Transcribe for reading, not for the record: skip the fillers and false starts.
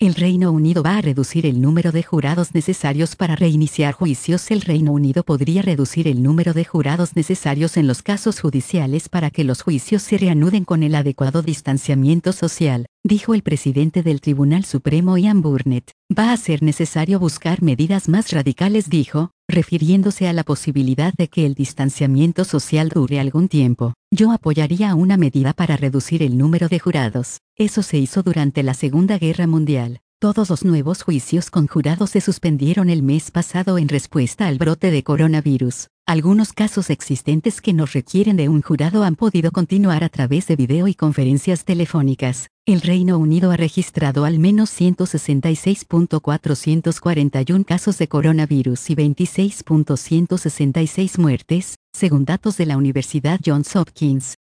El Reino Unido va a reducir el número de jurados necesarios para reiniciar juicios. El Reino Unido podría reducir el número de jurados necesarios en los casos judiciales para que los juicios se reanuden con el adecuado distanciamiento social, dijo el presidente del Tribunal Supremo Ian Burnett. Va a ser necesario buscar medidas más radicales, dijo, refiriéndose a la posibilidad de que el distanciamiento social dure algún tiempo. Yo apoyaría una medida para reducir el número de jurados. Eso se hizo durante la Segunda Guerra Mundial. Todos los nuevos juicios con jurados se suspendieron el mes pasado en respuesta al brote de coronavirus. Algunos casos existentes que no requieren de un jurado han podido continuar a través de video y conferencias telefónicas. El Reino Unido ha registrado al menos 166.441 casos de coronavirus y 26.166 muertes, según datos de la Universidad Johns Hopkins.